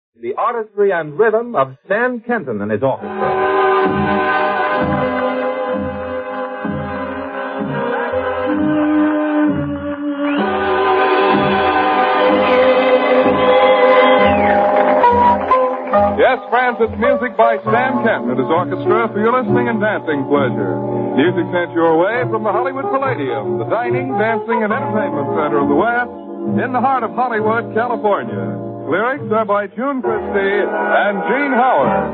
the artistry and rhythm of Stan Kenton and his orchestra. Yes, friends, it's music by Stan Kenton and his orchestra for your listening and dancing pleasure. Music sent your way from the Hollywood Palladium, the dining, dancing, and entertainment center of the West, in the heart of Hollywood, California. Lyrics are by June Christie and Gene Howard.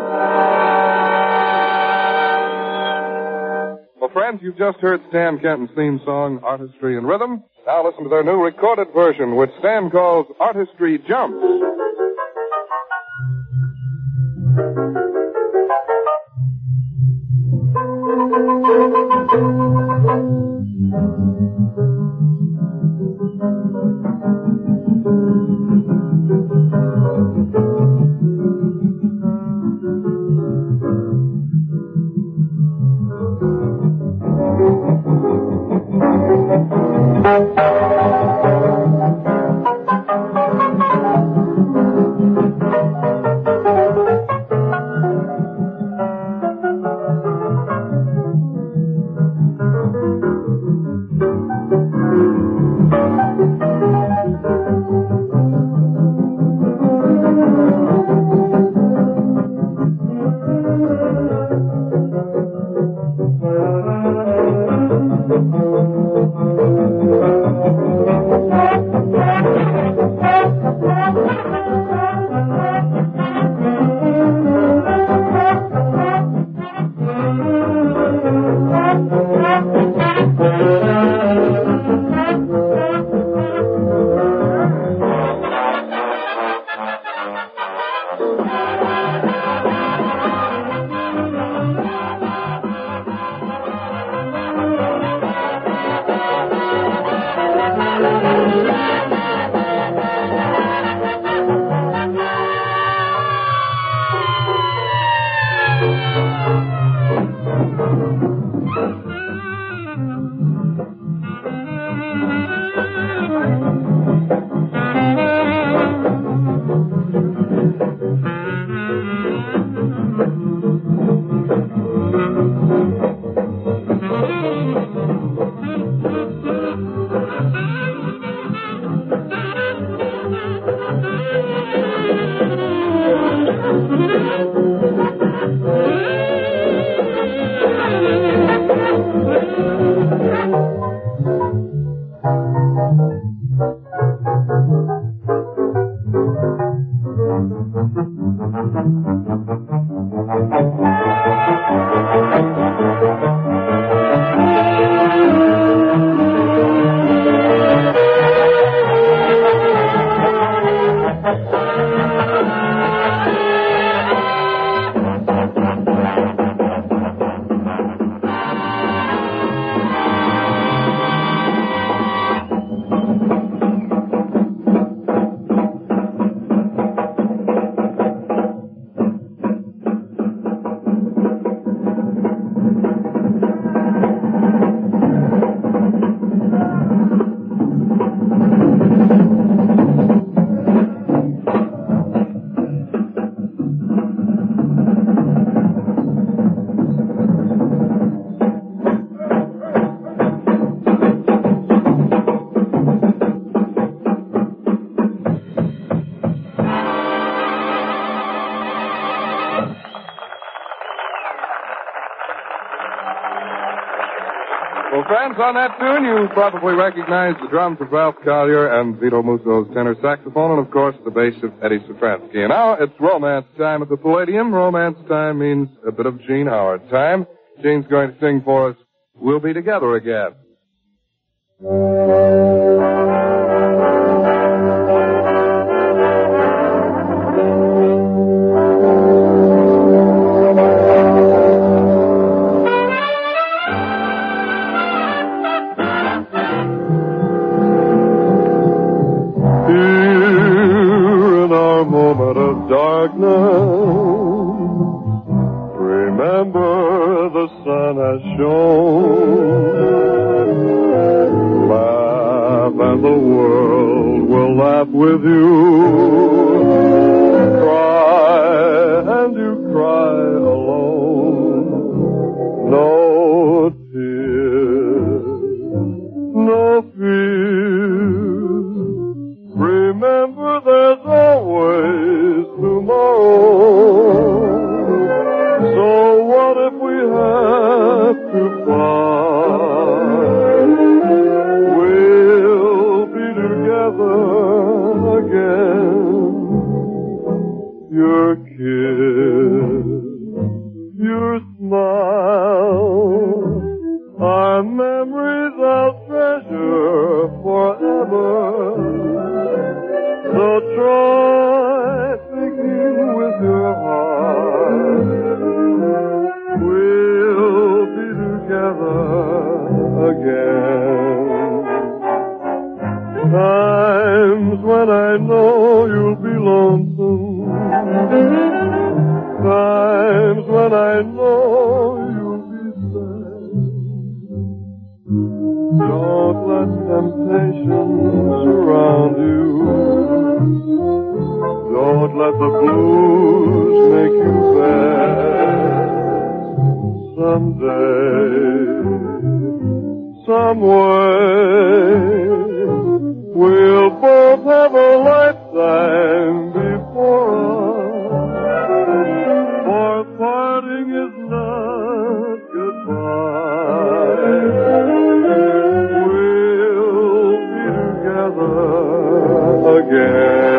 Well, friends, you've just heard Stan Kenton's theme song, Artistry and Rhythm. Now listen to their new recorded version, which Stan calls Artistry Jumps. Well, friends, on that tune, you probably recognize the drums of Ralph Collier and Vito Musso's tenor saxophone, and, of course, the bass of Eddie Safransky. And now it's romance time at the Palladium. Romance time means a bit of Gene Howard time. Gene's going to sing for us, We'll Be Together Again. Remember the sun has shone. Laugh and the world will laugh with you. then I know you'll be sad. Don't let temptation surround you. Don't let the blues make you bad. Someday, someway, we'll both have a lifetime before us. For parting is not goodbye. We'll be together again.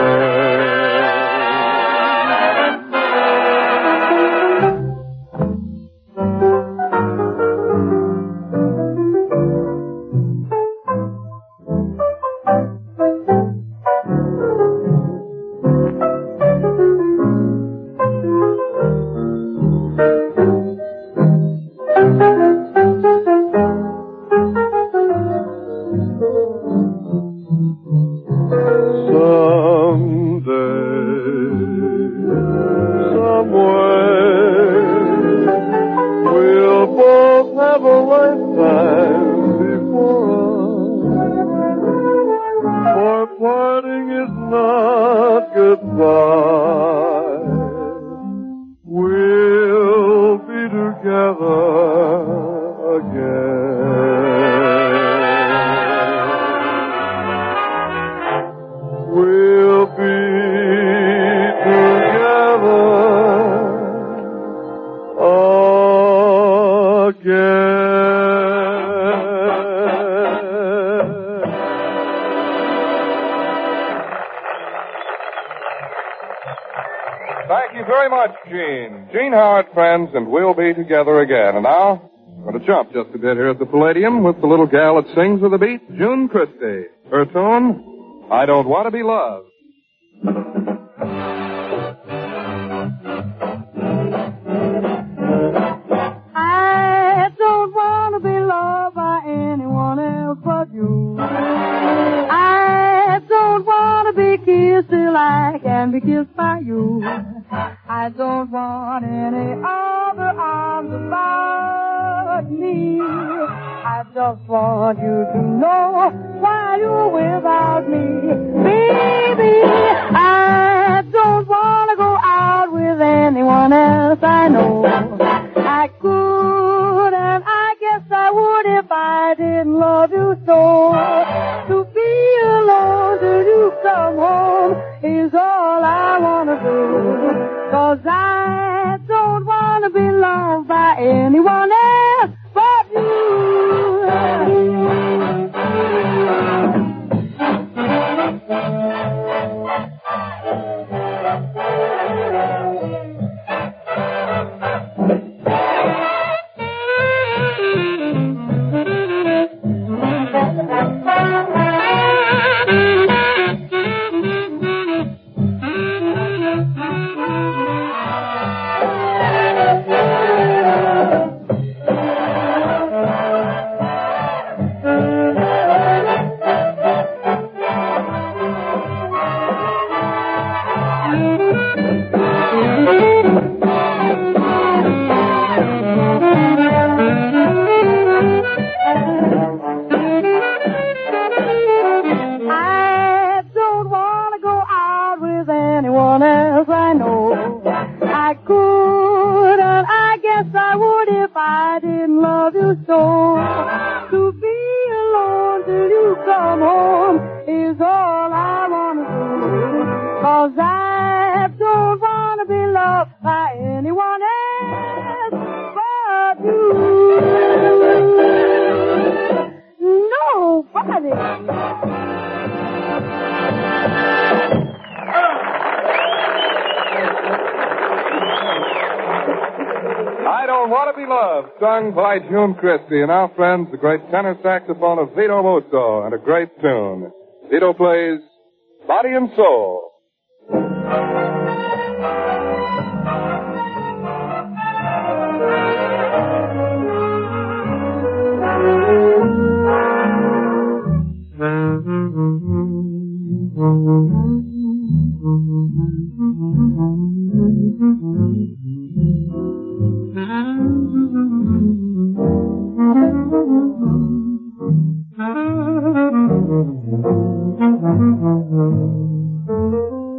Thank you very much, Gene. Gene Howard, friends, and we'll be together again. And now, I'm going to jump just a bit here at the Palladium with the little gal that sings with the beat, June Christie. Her tune, I Don't Want to Be Loved. I don't want to be loved by anyone else but you. I don't want to be kissed till I can be kissed by you. I don't want any other arms about me. I just want you to know while you're without me. Baby, I don't want to go out with anyone else I know. I could and I guess I would if I didn't love you so. To be alone till you come home is all I want to do. 'Cause I don't want to be loved by anyone else but you. Sung by June Christie, and our friends, the great tenor saxophone of Vito Musso, and a great tune. Vito plays Body and Soul.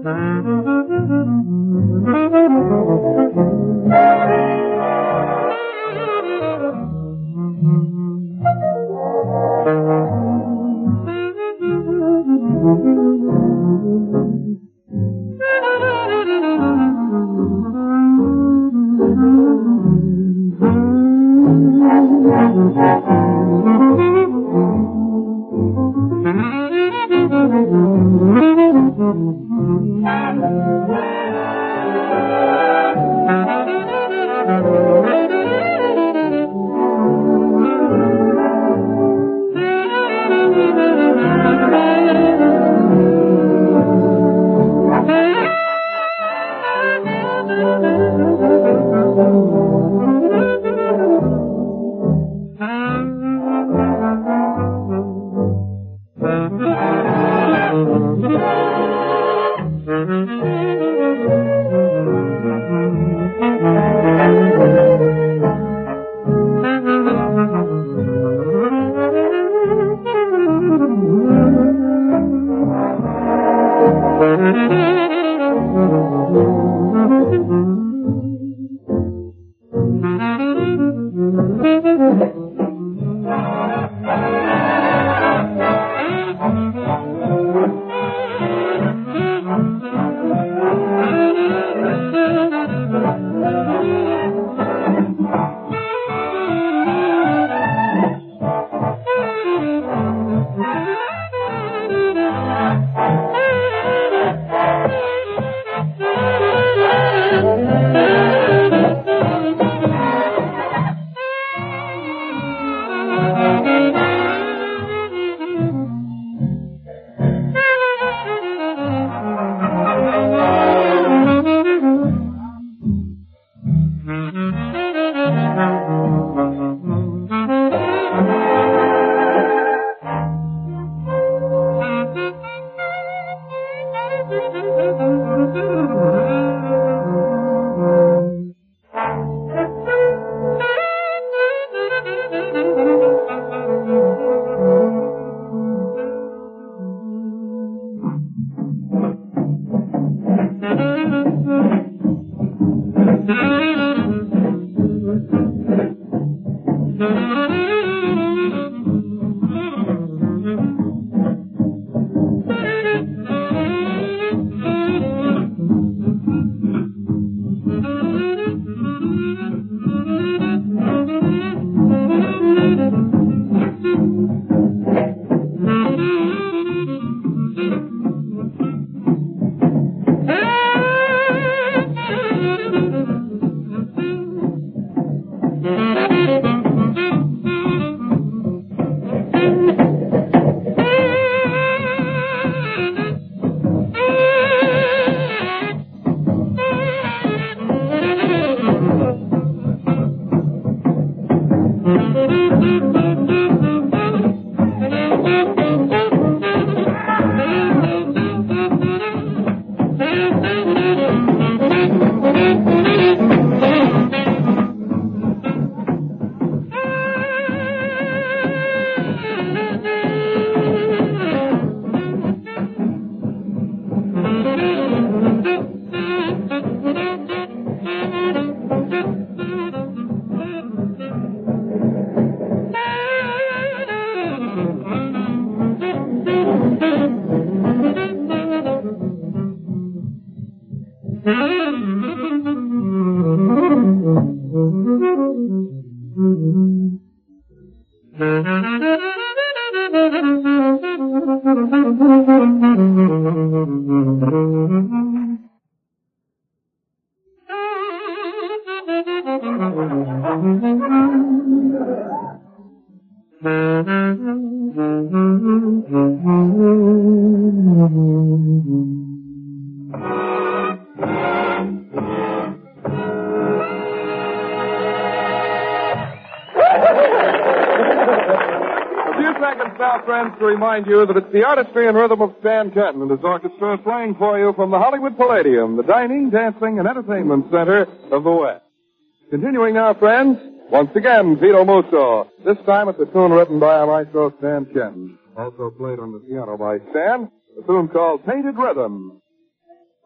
To remind you that it's the artistry and rhythm of Stan Kenton and his orchestra playing for you from the Hollywood Palladium, the dining, dancing, and entertainment center of the West. Continuing now, friends, once again, Vito Musso. This time it's a tune written by our maestro Stan Kenton. Also played on the piano by Stan, a tune called Painted Rhythm.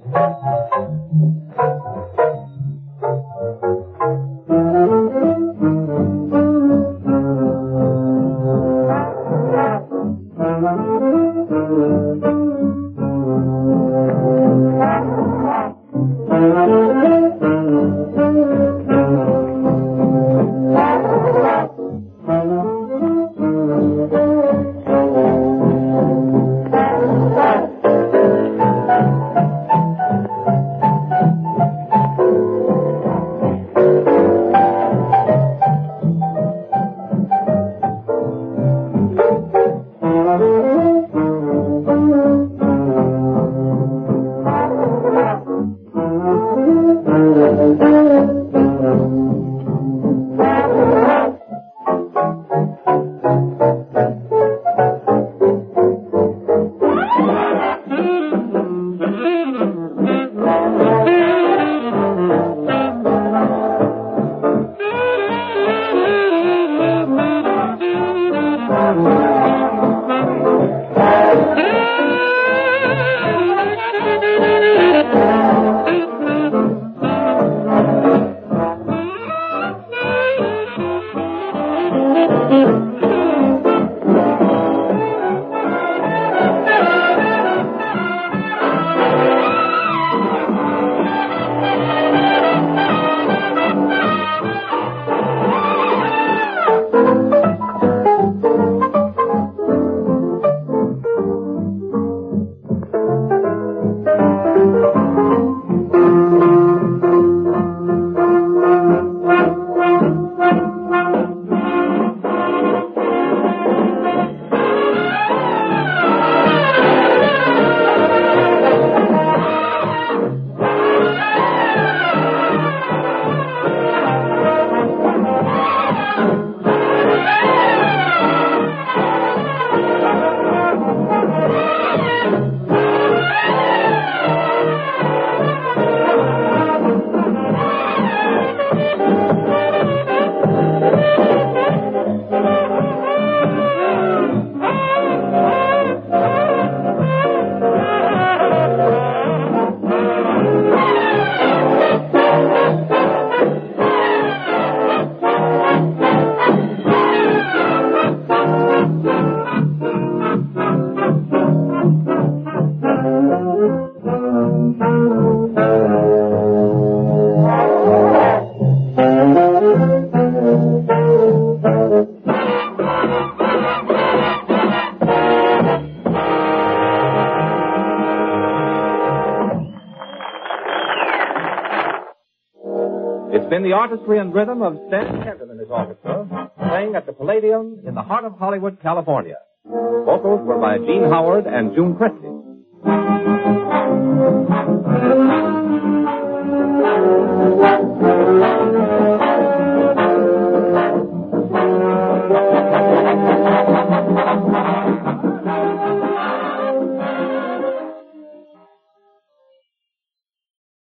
It's been the artistry and rhythm of Stan Kenton and his orchestra, playing at the Palladium in the heart of Hollywood, California. Vocals were by Gene Howard and June Christie.